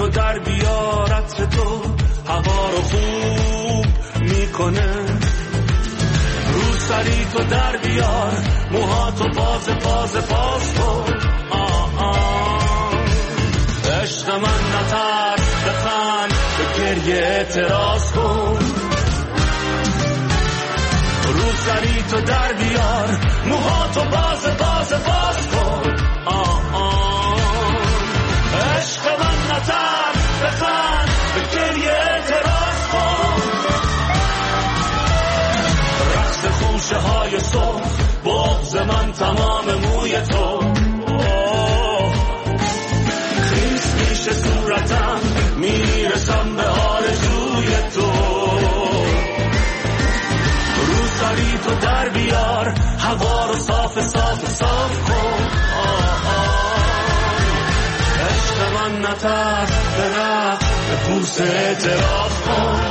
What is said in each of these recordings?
تو در بیارت تو هوا رو خوب میکنه. روسری تو در بیار موهاتو باز کن. عشق من نترس بخند به گریه اعتراض کن. روسری تو در بیار موهاتو باز کن. عشق من نترس بخند به گریه اعتراض کن. رقص خوشه های صبح بغض من تمام موی تو. خیس میشه صورتم میرسم به آرزوی تو. روسری تو در بیار هوا رو صاف کن. عشق من نترس به رقص به پوست اعتراف کن.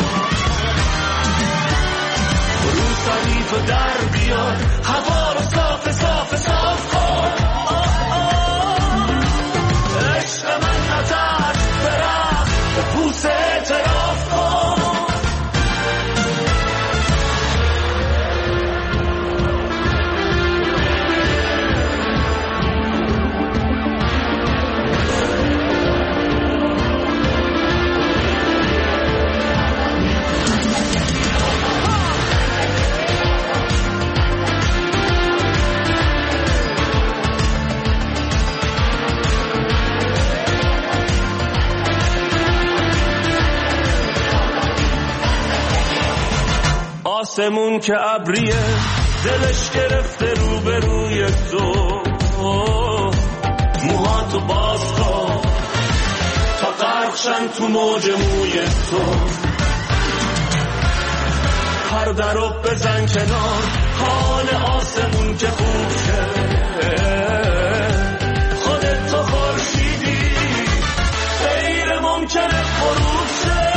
روسری تو در بیار هوا رو صاف کن. عشق من نترس به رقص به پوست اعتراف کن. آسمون که ابریه دلش گرفته روبروی تو. موهاتو باز کن تا غرقشن تو موج موی تو. پرده رو بزن کنار حال آسمون که خوب شه. خودت تو خورشیدی غیر ممکنه غروب شه.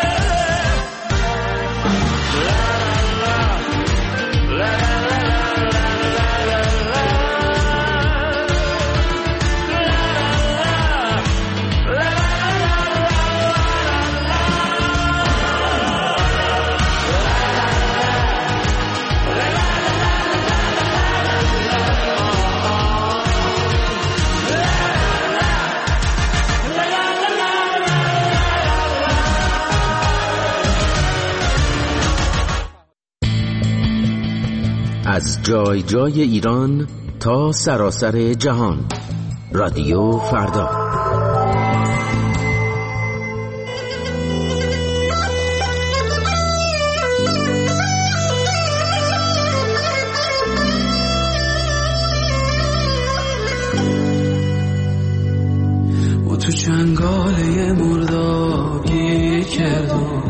از جای جای ایران تا سراسر جهان. رادیو فردا. و تو چنگاله مردابی کردم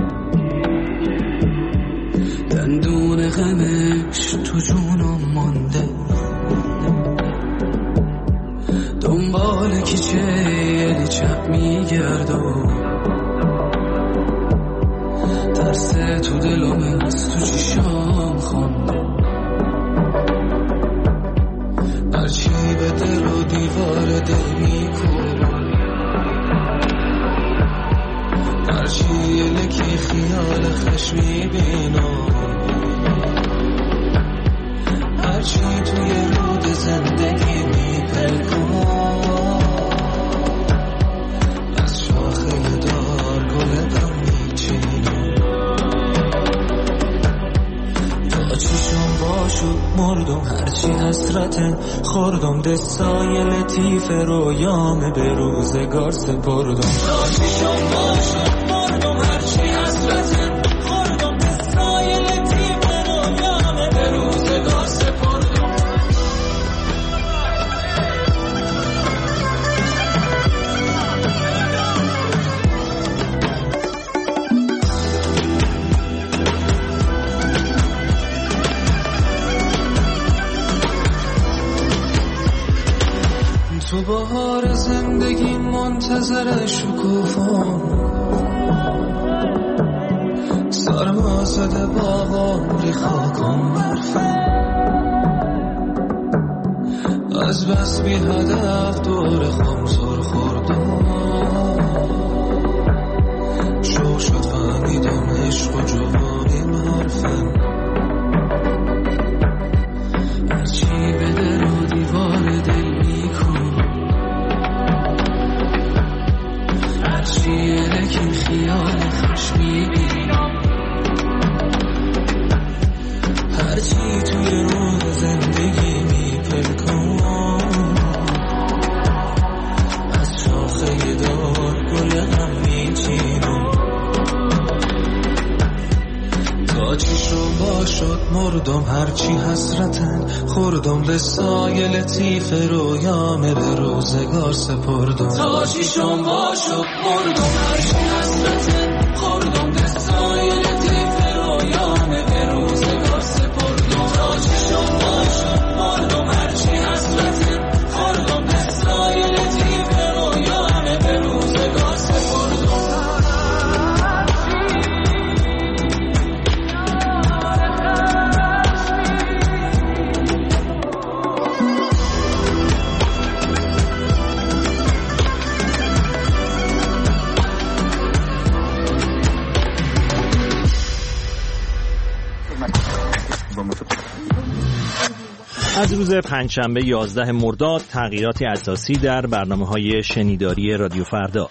دندون غمش تو جونم مانده. دنبال کیچه چپ میگردم ترس تو دلم از تو چشام خونده. هرچی به دل و دیوار دل میکنم هرچی یلکی خیال خش میبینم هرچی توی رود زندگی میپلکم از شاخه دار گل غم میچینم. تا چیشم باشو مردم هرچی حسرت خوردم دستای لطیف رویام به روزگار سپردم. تا چیشم باشو مردم هرچی حسرت خوردم دستای لطیف رویام به روزگار سپردم. تو بهار زندگی منتظر شکوفام سرما زده باغام ری خاکم برفم از بس بی هدف دور خم سر خوردم هرچی یکی خیال خوش میبینم، هرچی توی راه زندگی میپلکم، از شاخه دار گل غم میچینم. تا چیشم با شد مردم، هرچی حسرتن خوردم، به سایه لطیف رویامه به روزگار سپردم. تا چیشم با شد مردم، هرچی حسرتن خوردم، به سایه لطیف رویامه به روزگار سپردم. تا چیشم با شد مردم، هرچی حسرتن خوردم، به سایه لطیف رویامه به روزگار سپردم. از روز پنجشنبه 11 مرداد تغییراتی اساسی در برنامه‌های شنیداری رادیو فردا.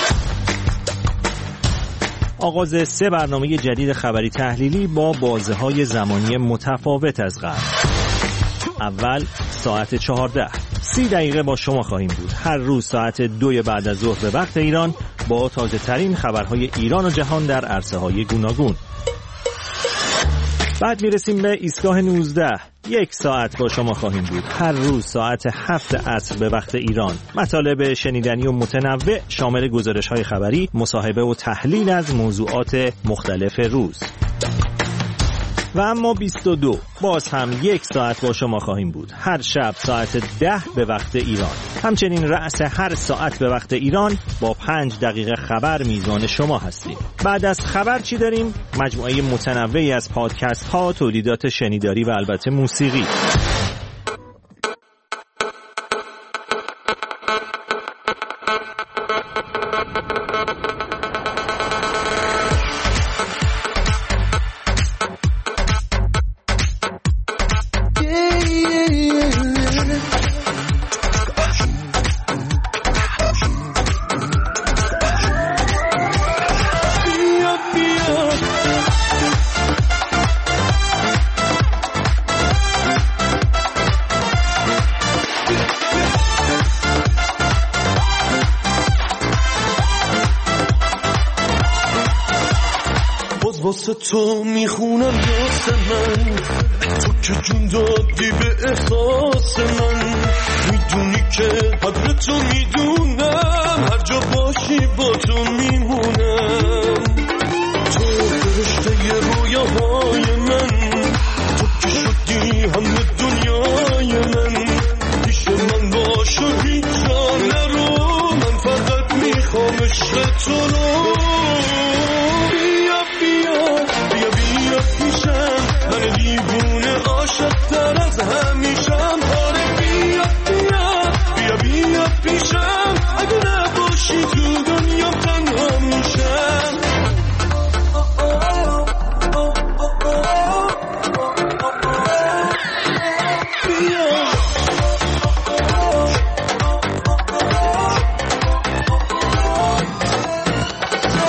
آغاز 3 برنامه جدید خبری تحلیلی با بازه‌های زمانی متفاوت از قبل. اول ساعت 14 30 دقیقه با شما خواهیم بود. هر روز ساعت 2 بعد از ظهر به وقت ایران با تازه ترین خبرهای ایران و جهان در عرصه‌های گوناگون. بعد میرسیم به ایستگاه 19. 1 ساعت با شما خواهیم بود. هر روز ساعت 7 عصر به وقت ایران. مطالب شنیدنی و متنوع شامل گزارش‌های خبری، مصاحبه و تحلیل از موضوعات مختلف روز. و اما 22 باز هم 1 ساعت با شما خواهیم بود. هر شب ساعت 10 به وقت ایران. همچنین رأس هر ساعت به وقت ایران با 5 دقیقه خبر میزبان شما هستیم. بعد از خبر چی داریم؟ مجموعه متنوعی از پادکست ها، تولیدات شنیداری و البته موسیقی. واسه تو میخونم یاس من، تو که جون دادی به احساس من. میدونی که قدر تو میدونم، هر جا باشی با تو میمونم. تو فرشته رویاهای من، تو که شدی همه دنیای من. پیش من باش و هیچ جا نرو، من فقط میخوام عشق تو رو. من دیوونه عاشق‌تر از همیشم. آره بیا بیا بیا بیا پیشم، اگه نباشی تو دنیا تنها میشم. بیا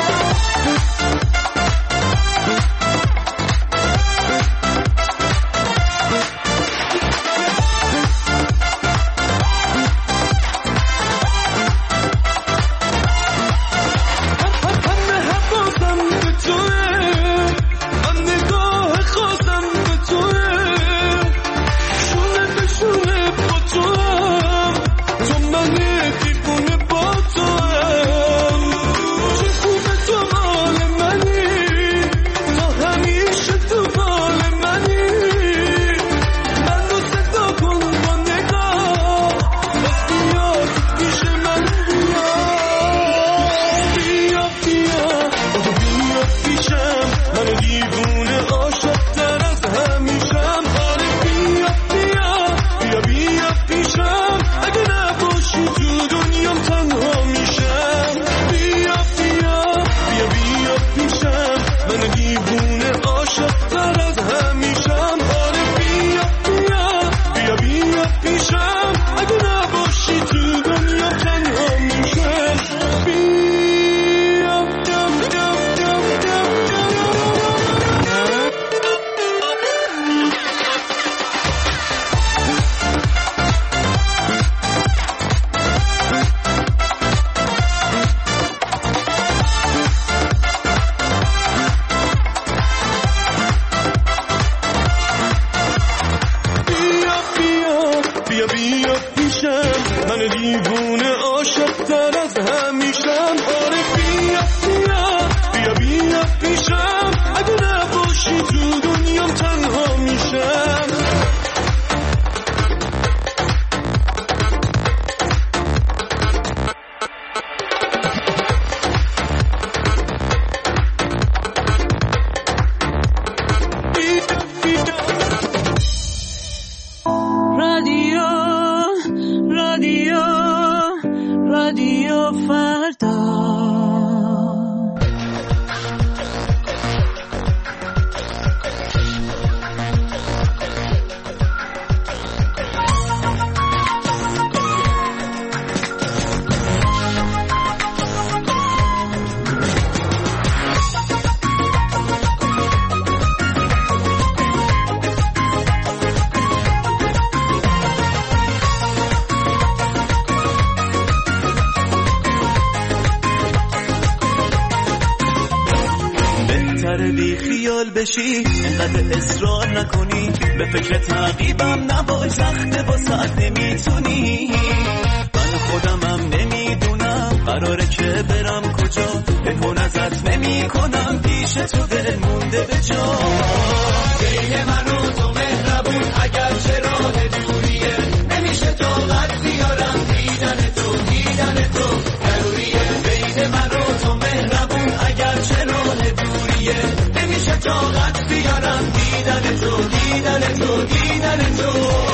بهتره بی خیال بشی، اینقدر اصرار نکنی، به فکر تعقیبم نباش، وقت واسه نمیتونی. من خودمم نمیدونم قراره که برم کجا، پنهون ازت نمی کنم، پیش تو دل مونده به جا. بین من و تو مهربون اگر چه راه دوریه، نمیشه طاقت بیارم دیدن تو، دیدن تو ضروریه. بین من و تو مهربون اگر چه راه دوریه، نمیشه طاقت بیارم دیدن تو، دیدن تو، دیدن تو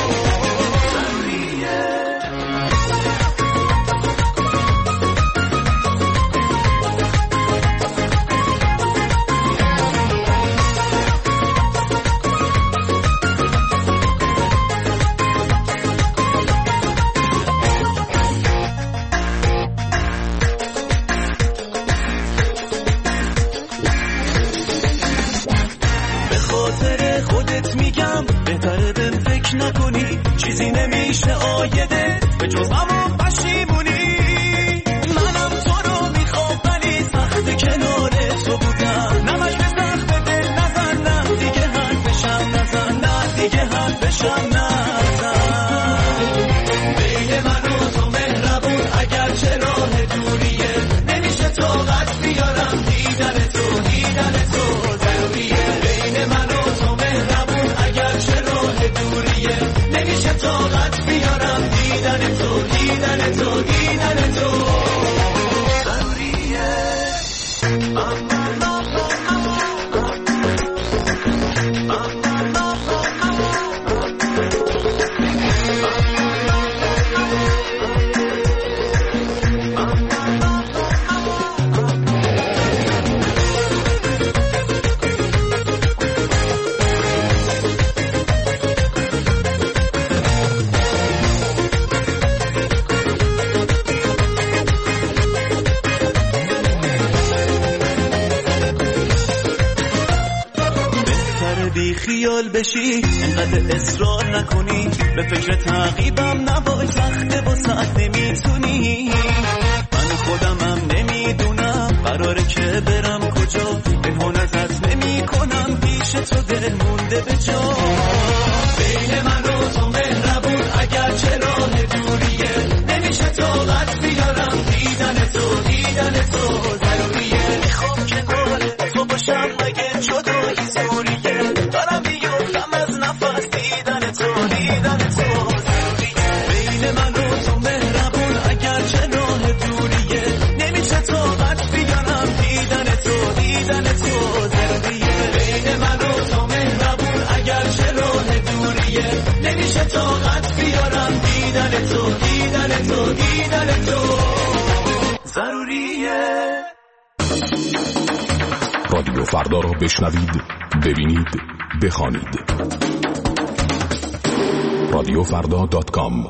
ضروریه. نکنی چیزی نمیشه آیده به جز همون پشیمونی. منم تو رو میخوام ولی سخت کنار تو بودم، نمش به سخت دل نزن، نه دیگه حرفشم نزن، نه دیگه حرفشم نزن. بین من و تو مهربون اگر چه راه دوریه، نمیشه طاقت بیارم دیدن تو، دیدن تو ضروریه. بین من و تو مهربون اگر چه راه دوریه، نمیشه طاقت بیارم دیدن تو، دیدن تو، دیدن تو ضروریه. خیال بشی، اینقدر اصرار نکنی، به فکر تعقیبم نباش، وقت واسه نمیتونی. من خودمم نمیدونم قراره که برم کجا، پنهون ازت نمی کنم، پیش تو دل مونده به جا. بین من و تو مهربون اگر چه راه دوریه، نمیشه طاقت بیارم دیدن تو، دیدن تو ضروریه. میخوام کنار تو باشم مگه جدایی زوریه، دارم بیفتم از نفس دیدن تو، دیدن تو ضروریه. بین من و تو مهربون اگر چه راه دوریه، نمیشه طاقت بیارم دیدن تو، دیدن تو ضروریه. بین من و تو مهربون اگر چه راه دوریه، نمیشه طاقت بیارم دیدن تو، دیدن تو، دیدن تو ضروریه. رادیو فردا را بشنوید، ببینید، بخوانید. radiofrda.com.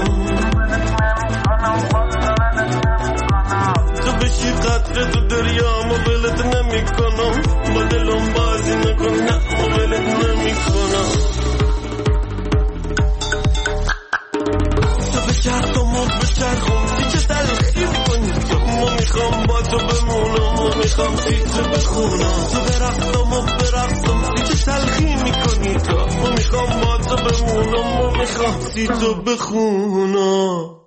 تو بشی قطره تو دریا، ولت نمی کنم با دلم بازی نکن نه ولت نمی کنم تو بچرخم و بچرخم دیگه تلخی میکنی ما میخوام با تو بمونم ما میخوام سی تو بخونم تو برفتم و برفتم دیگه تلخی میکنی تو ما میخوام با تو بمونم ما میخوام سی تو بخونم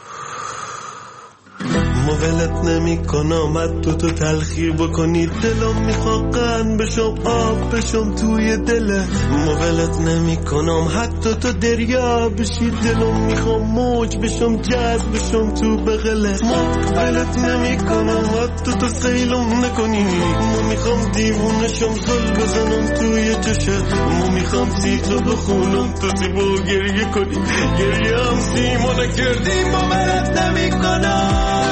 ما ولت نمی کنم حتی تو تلخی بکنی دلم میخواد قند بشم آب بشم توی دله ما ولت نمی کنم حتی تو دریا بشی دلم میخوام موج بشم جذب بشم تو بغله ما ولت نمی کنم حتی تو سیلم نکنی ما میخوام دیوونشم زل بزنم توی چشت ما میخوام سی تو بخونم تو زیبا گریه کنی گریه هم سیما نکردی ما ولت نمی کنم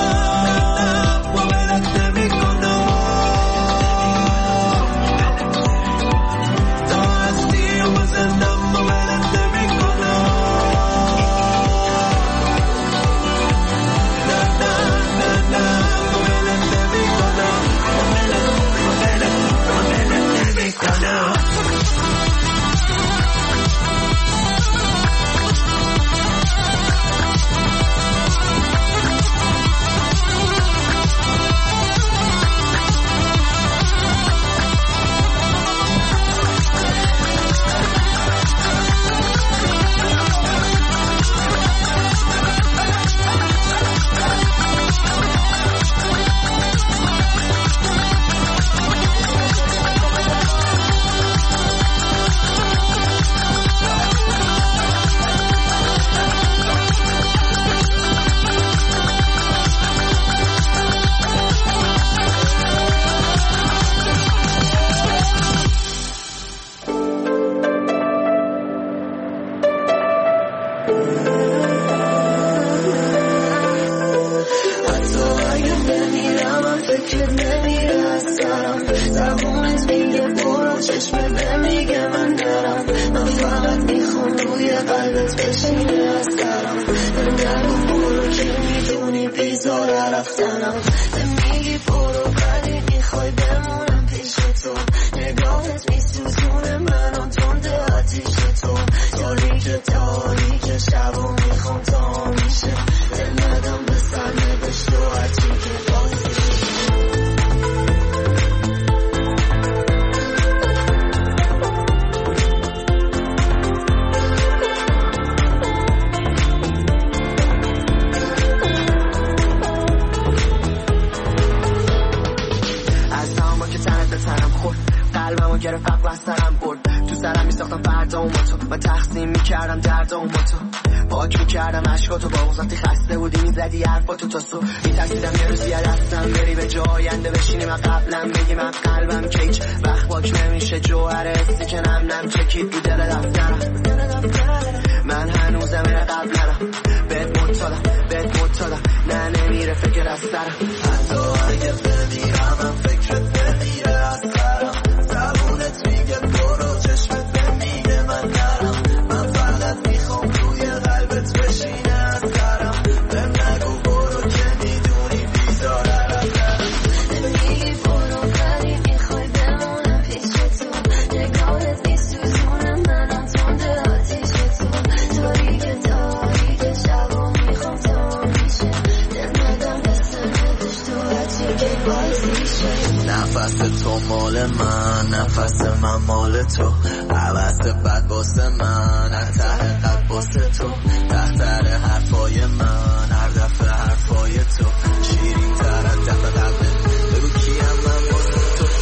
نفس تو مال من نفس من مال تو عوض بد باسه من از ته قد باسه تو تحتر حرفای من هر دفعه حرفای تو شیرین تر از دفعه قبل بگو کیم من باسه تو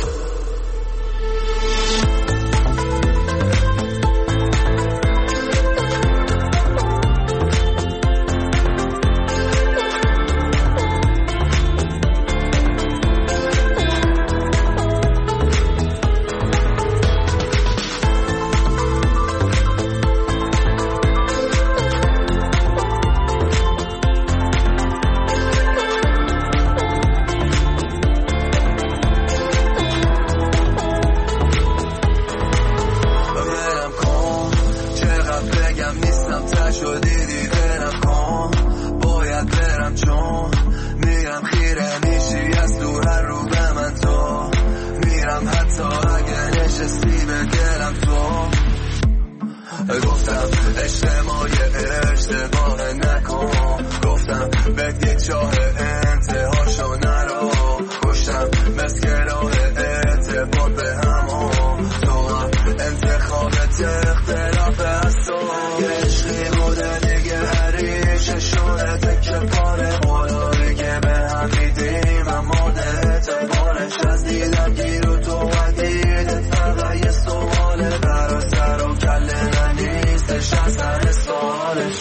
نشستی به دلم تو. گفتم اجتماعی اشتباه نکن، گفتم بهت یک چاه انتهاشو نرو، گشتم مسکراه اعتبار به همون، تو هم انتخابت اختلاف هست و عشقی بوده دیگه هریششونه تکه پاره بولاری که به هم میدیم و مورد اعتبارش از دیدم گیر و تو و دیدت فقط یه سواله برا سر و کله نیستش اصلا سوالش،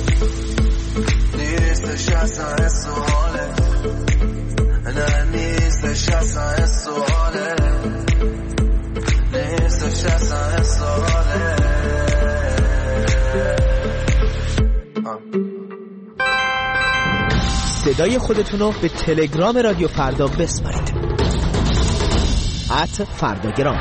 نیستش اصلا سواله، نه نیستش اصلا سواله، نیستش اصلا سواله. صدای خودتونو به تلگرام رادیو فردا بسپارید. @فرداگرام.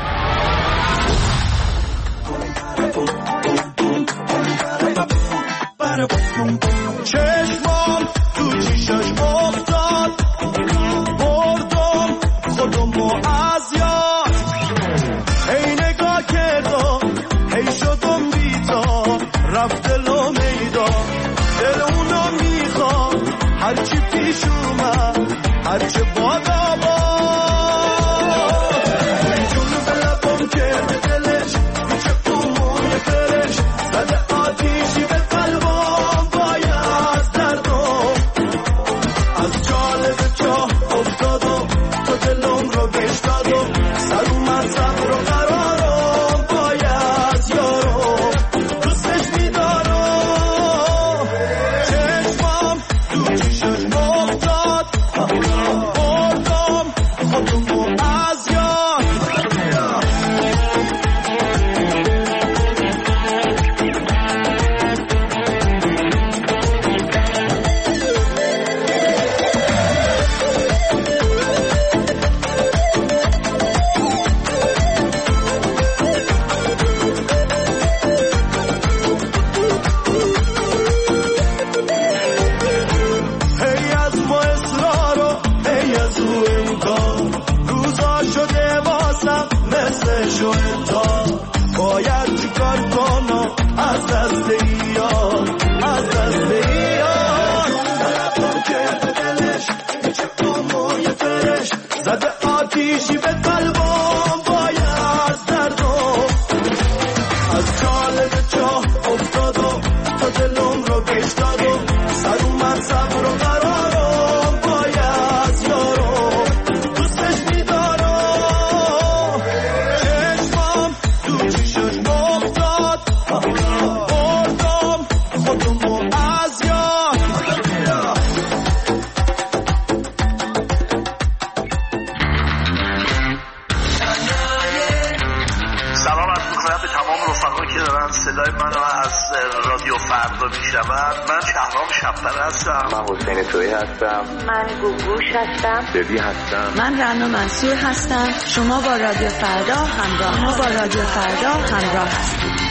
چشمام تو چیشش افتاد، بردم خودمو از یاد، هی نگاه کردم هی شدم بیدار، رفت دلو میدان دل اونو میخوام، هرچی پیش اومد هرچه بادا باد، جون به لبم کرد دلش پیچه موی فرش، زده آتیشی به قلبم باید دردم، از جالب چاه افتادم تو دلم رو بشتادم، سر اومد صبر و قرارم باید یارم، دوستش میدارم، چشمام تو چیشش افتاد، بردم خودمو از یاد. هی از ما اصرارو هی از او انکار، روزا شده واسم مثل شویدار، باید چیکار کنم از دست ایار، از دست ایار، طلبم که دلش پیچه موی فرش، زده آتیشی به قلبم باید دردم، از جالب چاه افتادم تا دلم رو بشتادم، سر اومد صبر و قرارم باید یارم، دوستش میدارم، چشمام تو چیشش افتاد، بردم خودمو از یاد. سلام عرض می‌کنم به تمام رفقایی که دارن صدای منو از رادیو فردا میشنون. من شهرام شب‌پر هستم. من حسین تویی هستم. من گوگوش هستم. ببی هستم. من رنا منصور هستم. شما با رادیو فردا همراه هستید.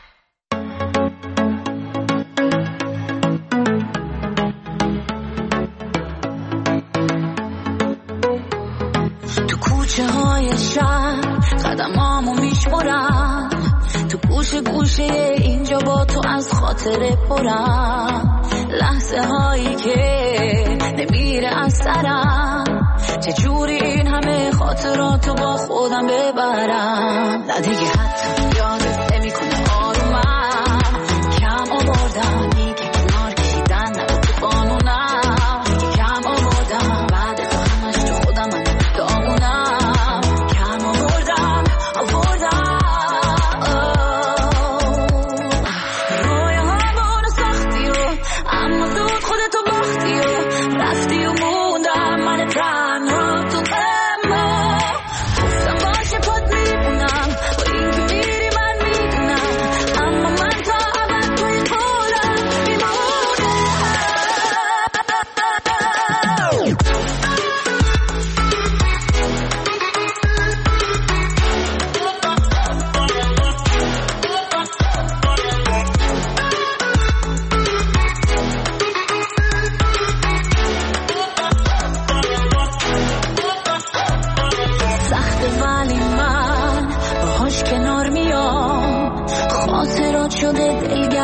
تو کوچه های شهر قدمامو میشمرم، تو گوشه گوشه اینجا با تو از خاطره پرم، لحظه هایی که نمیره از سرم، چجوری این همه خاطراتو با خودم ببرم، نه دیگه حتی یادت نمیکنه آرومم، کم آوردم دیگه کنار کشیدن نبود تو قانونم، کم آوردم بعد از همش تو خودم من دامونم، کم آوردم رویاهامونو ساختی و اما زود خودتو باختی و رفتی و موندم من تنها تو اما گفتم باشه پات میمونم با این که میری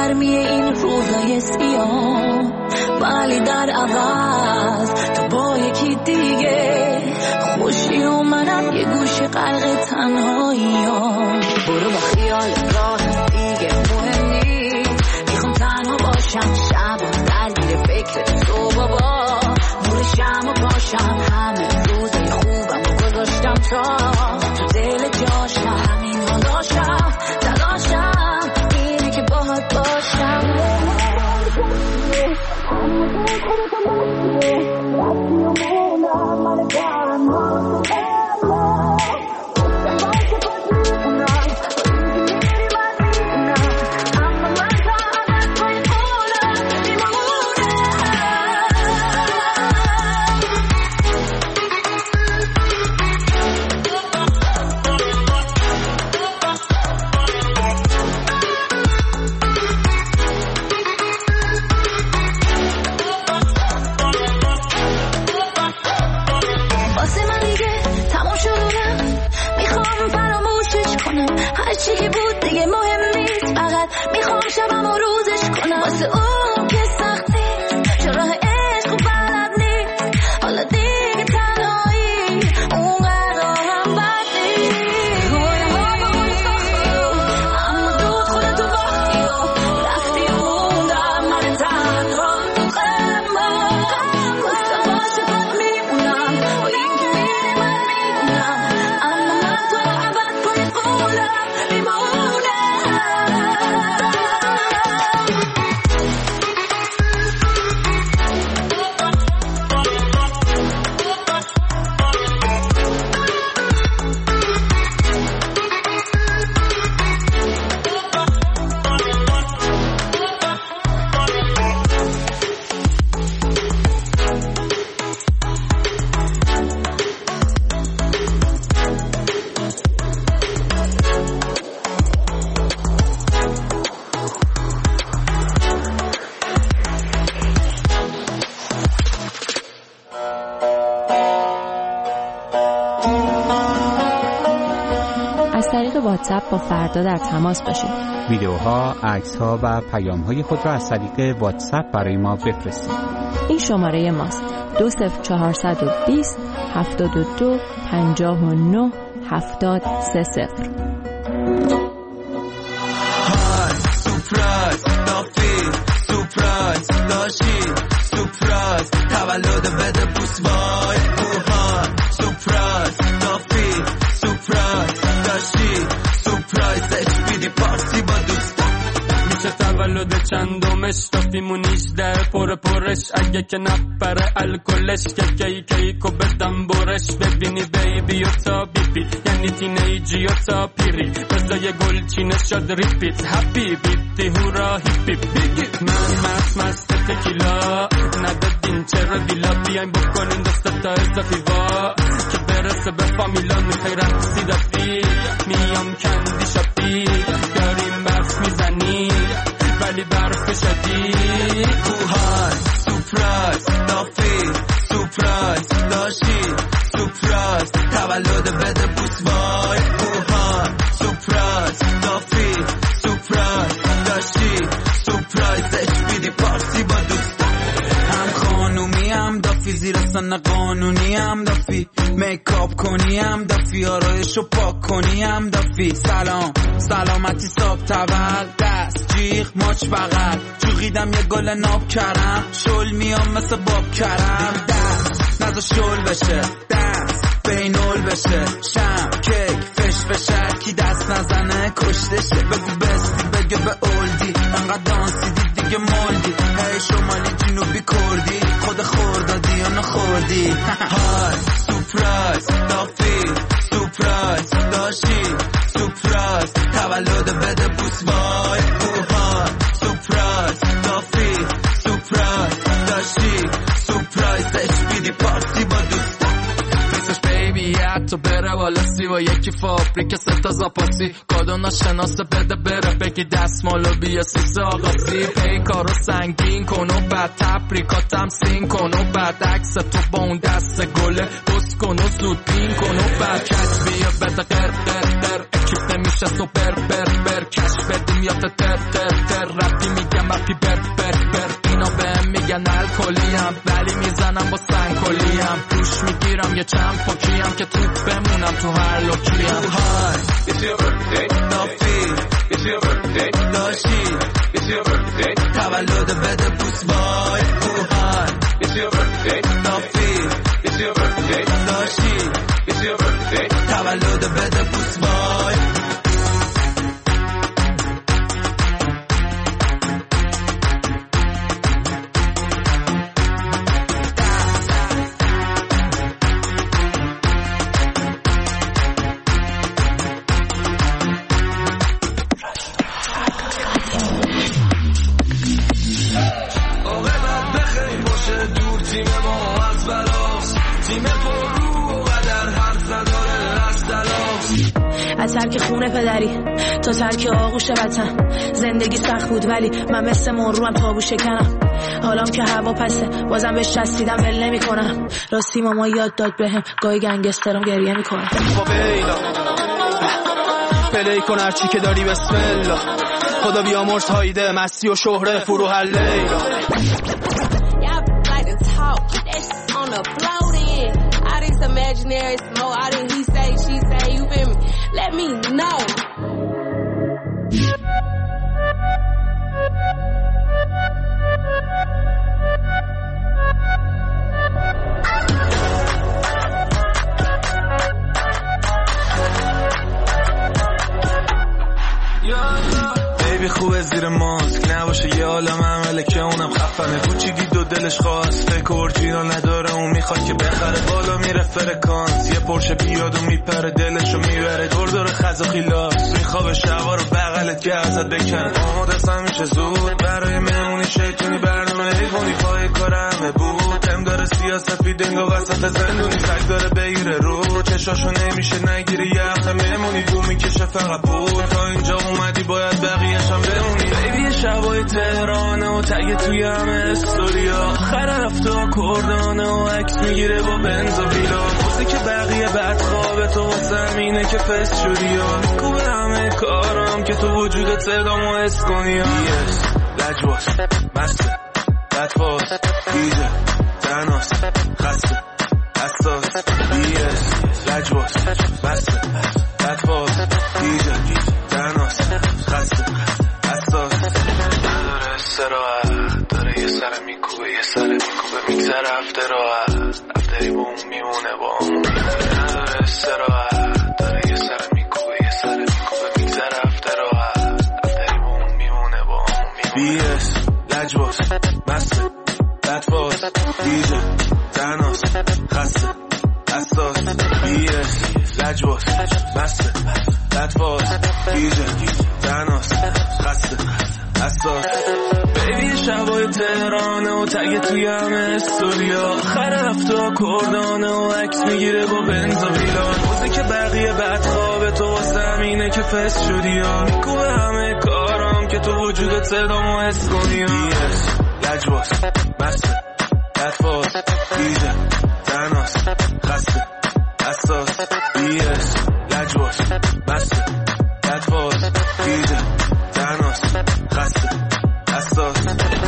گرمی این روزای سیاه، ولی در عوض تو با یکی دیگه خوشی و منم یه گوشه غرق تنهاییام. برو با خیال راه دیگه مهم نیست، میخوام تنها باشم شب درگیر فکر تو بابا، نور شم و پاشم همه روزای خوبم و گذاشتم تا تو دل جاشم، همین ها داشتم تلاشم اینه که باهات باشم. هرچی که بود دیگه مهم نیست، فقط میخوام شبم و روزش کنم. واسه اون که سختی چرا راه عشق و بلد نیست، حالا دیگه تنهایی اونقدر هم بد نیست. گویم ها با اون ساختی اما زود خودتو باختی و رفتی و موندم من تنها تو غمم. گفتم باشه باد میمونم و این که میری من میمونم، اما من تو عبد کنی قولم واتساپ با فردا در تماس باشید. ویدیوها، عکس‌ها و پیام‌های خود را از طریق واتساپ برای ما بفرستید. این شماره ماست: 20420 72 59 7030. سورپرایز دافی، سورپرایز داشی، سورپرایز تولد بده بوس وای اوهان. سورپرایز دافی، سورپرایز داشی، سورپرایزش بیدی پارتی با دوستم. میشه تولد چندمش دافیمون 18 پرش، اگه که نپره الکلش که کیکو بدم برش. ببینی بیبی و تا بیبی یعنی تینیجی و تا پیری، بزای گلچینه شد ریپیت هپی بیتی هورا هیپی بیگی. من مست تکیلا ندادین چرا دیلا، بیاین بکنین دستا تا اضافی وا که برسه به فامیلا. میخوای رقصی دافی میام کندی شاپی، داریم برف میزنی ولی برف شدید. اوهای سورپرایز دافی، سورپرایز داشی، سورپرایز تولد بده بوس وای اوهای. سورپرایز دافی، سورپرایز داشی، سورپرایزش بیدی پارتی با دوستم. هم خانومی هم دافی، زیر سن قانونی هم دافی، میکاپ کنی هم دافی، آرایشو پاک کنی هم دافی. سلام سلامتی صاحب تول، دست جیغ ماچ بغل، جوغیدم یه گل ناب کرم، شل میام مثل باب کرم. دست نزا شل بشه، دست بینول بشه، شم کیک فش بشه، کی دست نزنه کشتشه. بگو بستی بگه به اولدی، انقدر دانسی دیگه مولدی. هی شمالی جنوبی کردی، خود خوردادی یا نخوردی. های سورپرایز دافی، سورپرایز داشی، سورپرایز تولد بده بوس وای اوهای. سورپرایز دافی، سورپرایز داشی، سورپرایزش بیدی پارتی با دوستم. فیسش بیبی حتی بره بالا سی و یکی فابریک ستا زاپاسی، کادو ناشناسه بده بره بگی دستمالو بیا سیسه آقاسی. پیکارو سنگین کن و بعد تبریکاتم سین کن و بعد عکس تو با اون دست گله بس کن و زود پین کن و بعد کچ بیا بده قر قر قر اکیپ نمیشه تو بر کش بدیم یا تر رفتی میگم رفتی بر اینا بهم میگن الکلیم ولی میزنم با سنگکلیم روش میگیرم یه چند پاکیم که تو بمونم تو هر لوکیم های It's your birthday نافی It's your birthday داشی It's your birthday تولد بده بوس بای های It's your birthday نافی It's your birthday داشی It's your birthday تولد بده بوس بای از ترک خونه پدری تا ترک آغوش وطن زندگی سخت بود ولی من مثل مروم تابو شکنم حالام که هوا پسه بازم بهش چسبیدم ول نمی کنم راستی ماما یاد داد بهم گاهی گنگسترم گریه می کنم پلی کن هرچی که داری بسم الله خدا بیامرز هایده مستی و شهره فروح لیلا imaginary smoke, I didn't he say, she say, you feel me? Let me know. بیبی خوبه زیر ماسک نباشه یه عالم عمله که اونم خفنه کوچیکی دو دلش خواست فکر اورجینال نداره اون میخواد که بخره بالا میره فرکانس یه پرشه بیاد و میپره دلشو میبره دور خز و خیلاس میخوابه شبا رو بغلت که ازت بکن آمادستم میشه زود برای مهمونی شیطونی برنامه ایوونی پای کارمه بود هم داره سیاست بیدنگ و وسط زندونی سگ داره بگیره رو چشاشو نمیشه نگیری یه هفته مهمونی دو میکشه فقط بود تا اینجا اومدی باید بقیه‌شم بمونی بیبی شبای تهرانه و تگ توی همه استوریا آخر هفته کردانه و عکس میگیره با بنز و ویلا موزیک بقیه بعد خوابه تو زمینه که فست شدی یا میکوبه همه کارم که تو وجودت صدامو حس کنی یس لجواس مسته بدفاز دیجه تناس خسته اساس یس لجواس مسته بدفاز دیجه تناس خسته اساس نداره استراحت داره یه سر میکوبه یه سر میکوبه میگذره هفته راحت هفتهی با اون میمونه با اون نداره استراحت داره یه سر میکوبه یه سر میکوبه میگذره هفته راحت هفتهی با اون میمونه با اون میمونه بیس لجواس مسته بدفاز دیجه تناس خسته اساس بیس لجواس مسته بدفاز دیجه تناس خسته اساس بیبی شبای تهرانه و تگ توی همه استوریا آخر هفته کردانه و عکس میگیره با بنز و ویلا موزیک بقیه بعد خوابه تو زمینه که فست شدی یا میکوبه همه کارم که تو وجودت صدامو حس کنی بیس لجواس مسته بدفاز دیجه تناس خسته اساس بیس لجواس مسته بدفاز دیجه تناس خسته اساس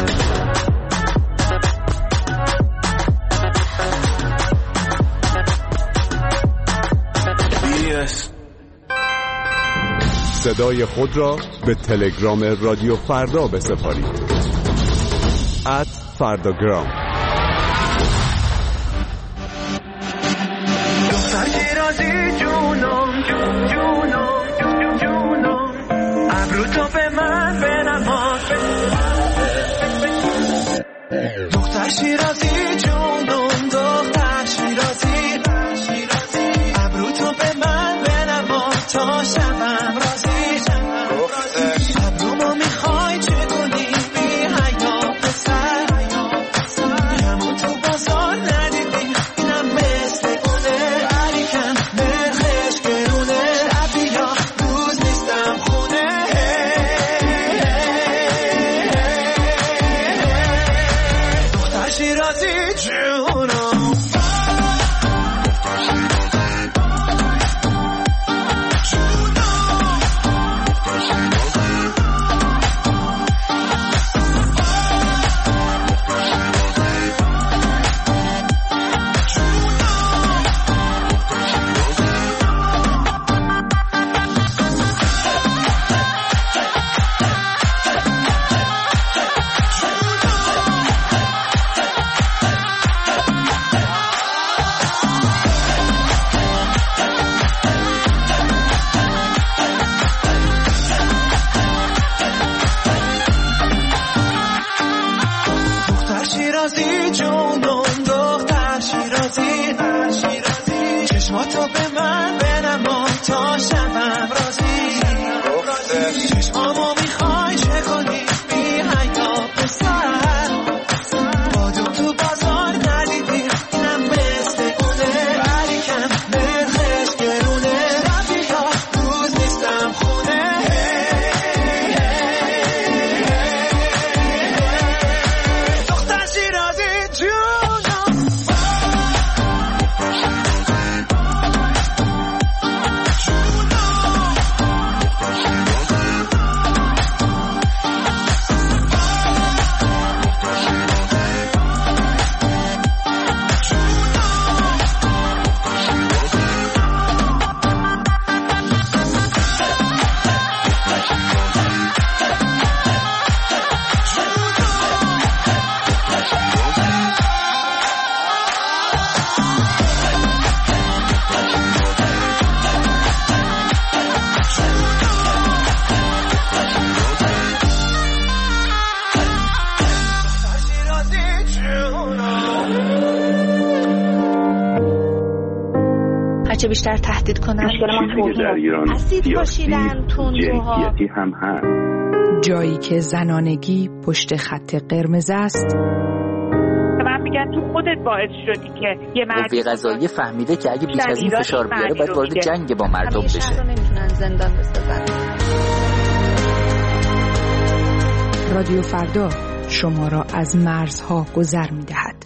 بیس صدای خود را به تلگرام رادیو فردا بسپارید @فرداگرام دختر جونم جونم ابرو تو به من بنواز دختر شیرازی جونم دختر شیرازی ابرو تو به من بنواز تا شبم راضی ابرومو میخوای چه کنی بی حیا پسر همون تو بازار ندیدی اینم مثل اونه علیکم نرخش گرونه شبی یا روز نیستم خونه دختر شیرازی هرچه بیشتر تهدید کنن. مشکل ما در ایران اسید پاشیدن تندروها هم هست. جایی که زنانگی پشت خط قرمز است. من میگن تو خودت باعث شدی که یه مرد قوه قضاییه فهمیده که اگه بیش از این فشار بیاره باید وارد جنگ با مردم بشه. نمیتونن زندان بسازن. رادیو فردا شما را از مرزها گذر می‌دهد.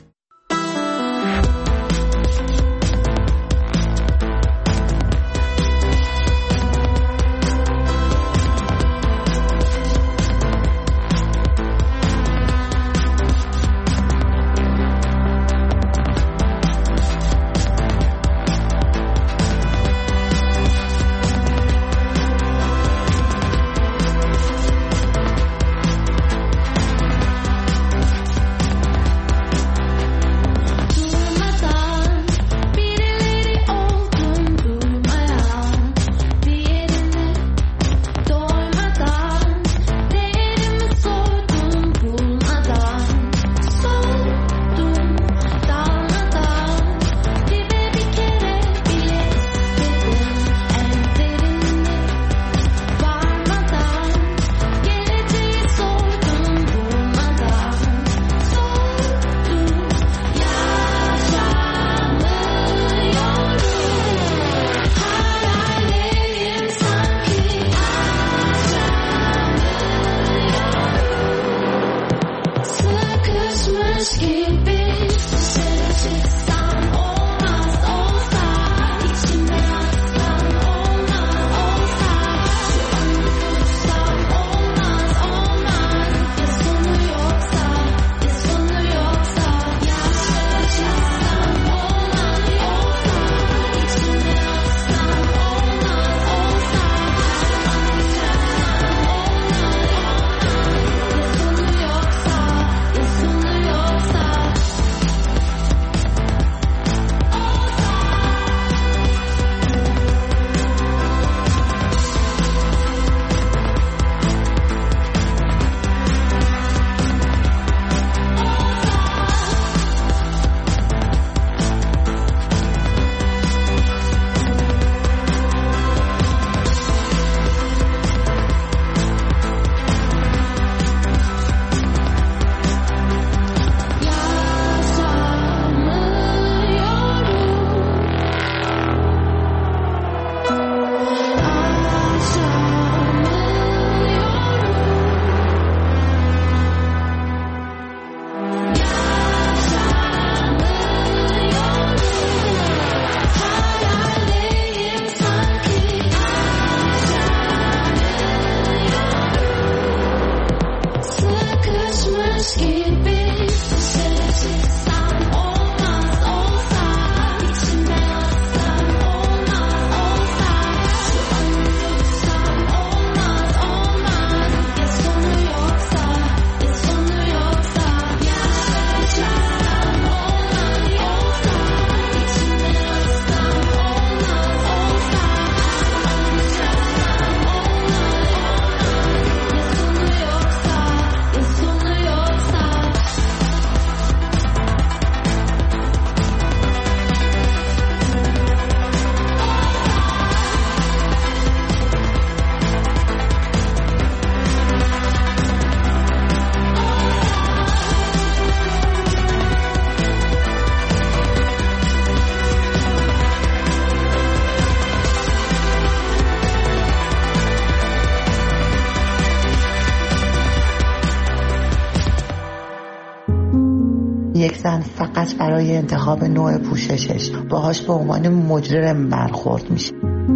یک زن فقط برای انتخاب نوع پوششش باهاش به عنوان مجرم برخورد میشه.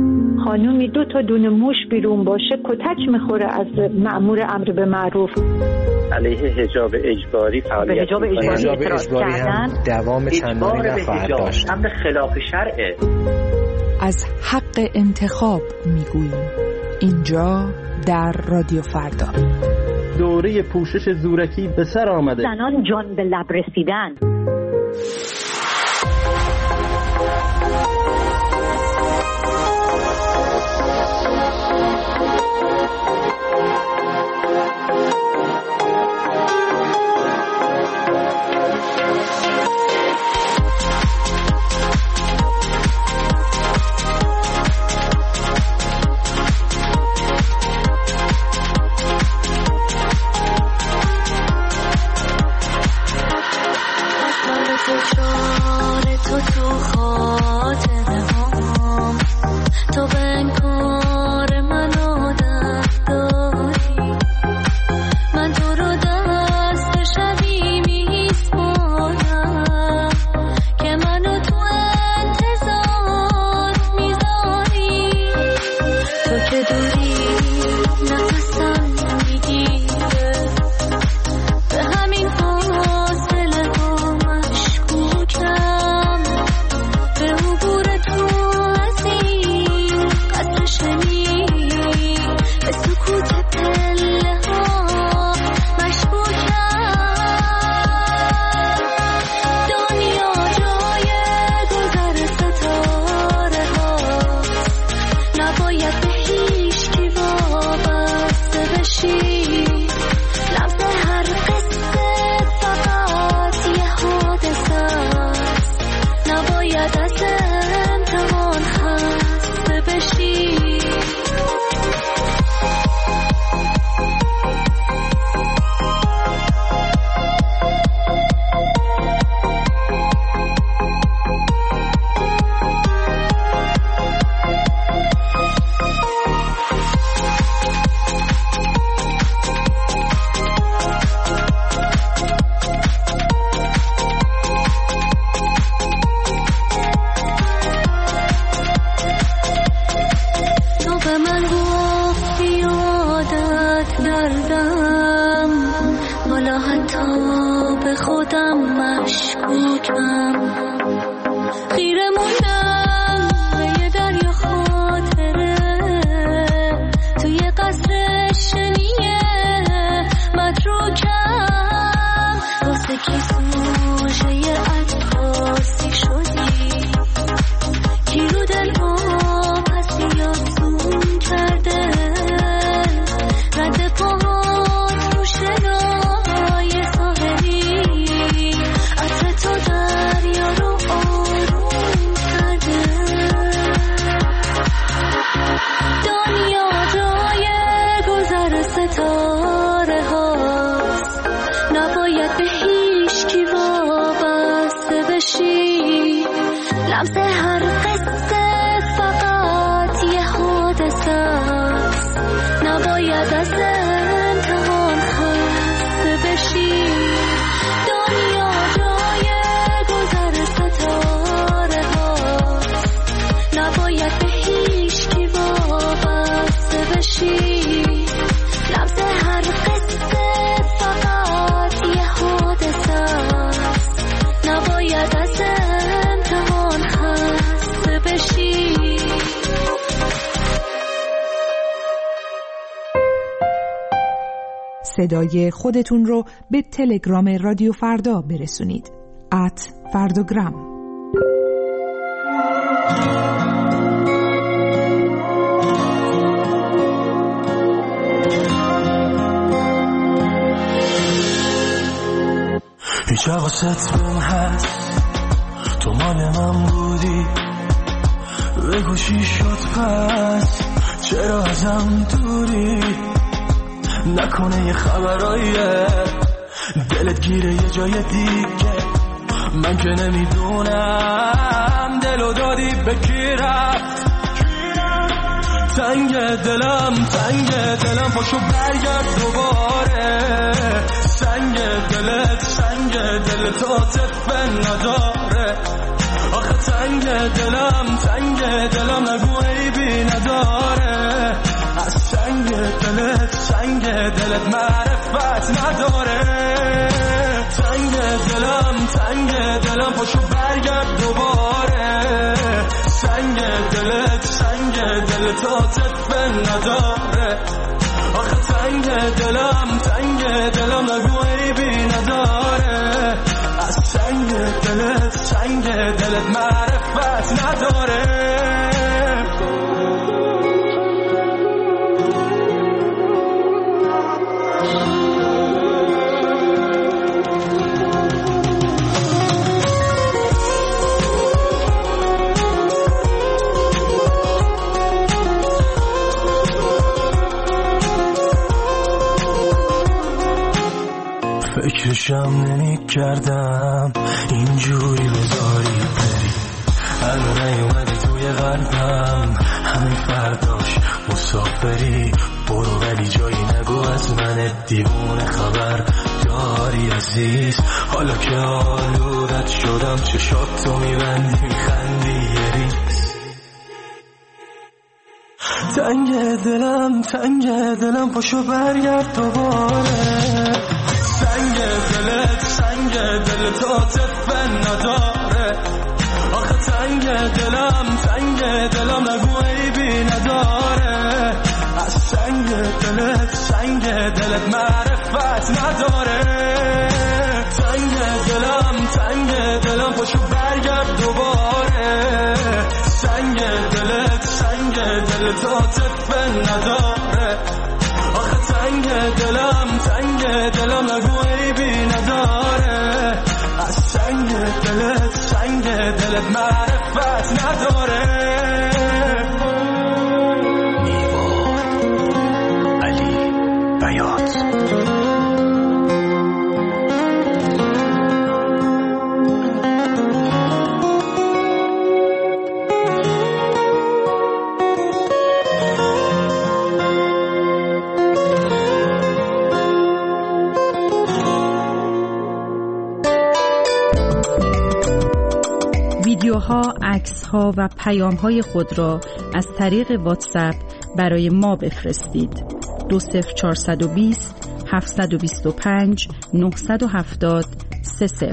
خانومی 2 تا دونه موش بیرون باشه کتک میخوره از مأمور امر به معروف. علیه حجاب اجباری فعالیت حجاب اجباری هم دوام چندانی نخواهد داشت. امر خلاف شرعه. از حق انتخاب میگوییم اینجا در رادیو فردا. دوره پوشش زورکی به سر آمده. زنان جان به لب رسیدن. نباید از امتحان خسته بشی. صدای خودتون رو به تلگرام رادیو فردا برسونید. @فرداگرام. هیچ حواست بهم هست تو مال من بودی، بگو چی شد پس چرا ازم دوری، نکنه یه خبراییه دلت گیره یه جای دیگه، من که نمیدونم دلو دادی به کی رفت. تنگ دلم پاشو برگرد دوباره، سنگ دلت عاطفه نداره، آخه تنگ دلم نگو عیبی نداره، از سنگ دلت معرفت نداره. تنگ دلم پاشو برگرد دوباره، سنگ دلت عاطفه نداره، آخه تنگ دلم نگو عیبی نداره، از سنگ دلت معرفت نداره. فکرشم نمی کردم اینجوری بذاری بری، الان نیومدی توی قلبم همین فرداش مسافری، برو ولی جایی نگو از من دیوونه خبر داری عزیز، حالا که آلودت شدم چشات تو میبندی میخندی یه ریز. تنگ دلم پاشو برگرد دوباره، سنگ دلت عاطفه نداره، آخه تنگ دلم نگو عیبی نداره، از سنگ دلت معرفت نداره. تنگ دلم پاشو برگرد دوباره، سنگ دلت عاطفه نداره، آخه تنگ دلم نگو عیبی نداره، از سنگ دلت دلت معرفت نداره. نیوان علی بیات. ویدیوها، عکس‌ها و پیام‌های خود را از طریق واتساپ برای ما بفرستید. 20420 725 970 30.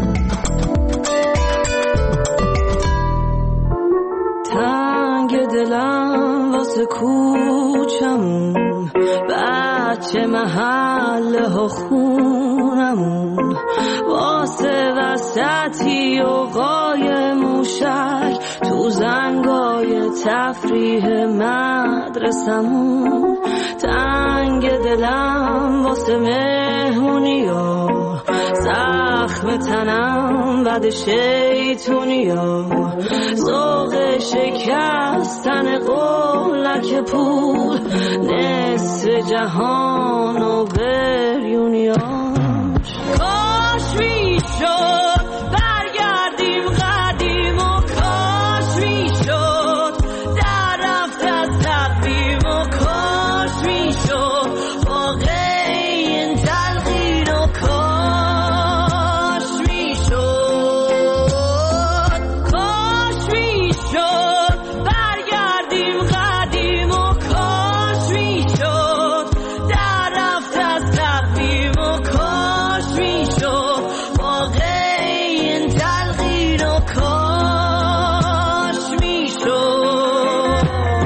تنگ دلم واسه کوچمون، بچه محله ها خونمون، واسه وسطی و قای موشک تو زنگای تفریح مدرسمون. تنگ دلم واسه مهمونیا، زخم تنم بعد شیطونیا، ذوق شکستن قولک پول، نصف جهان و بریونیاش. کاش میشد برگردیم قدیم و کاش میشد در رفت از تقویم و کاش میشد واقع این تلقین و کاش میشد. کاش میشد برگردیم قدیم و کاش میشد در رفت از تقویم و کاش میشد واقع این تلقین و کاش میشد.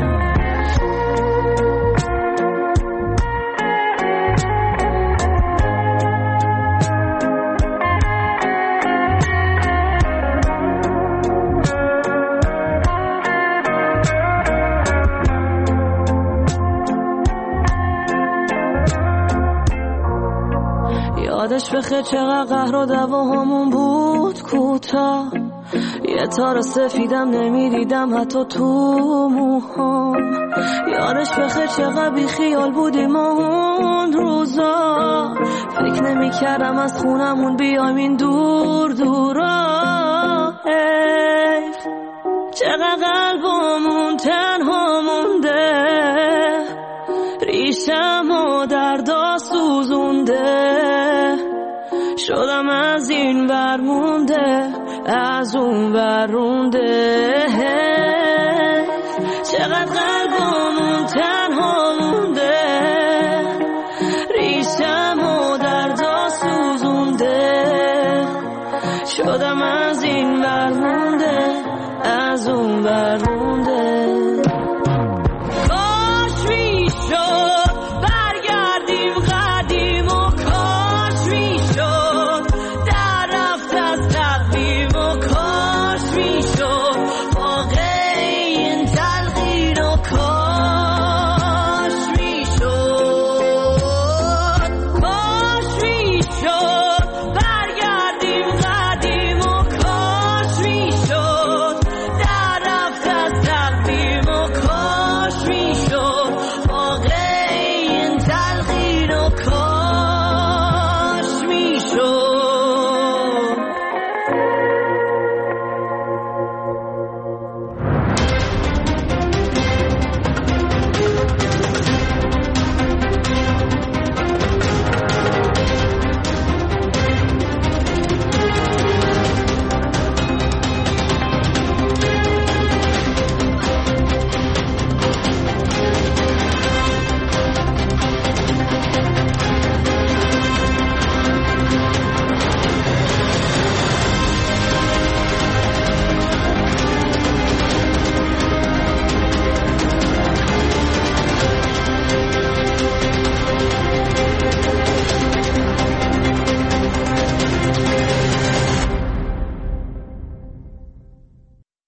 یادش بخیر چقدر قهر و دعواهامون بود کوتاه، یه تار سفیدم نمیدیدم حتی تو موهام. یادش بخیر چقدر بی خیال بودیم اون روزا، فکر نمی کردم از خونمون بیایم این دور دورا. حیف چقدر قلبمون تنها مونده، ریشم و دردا سوزونده، شدم از این ور مونده از اون ور رونده.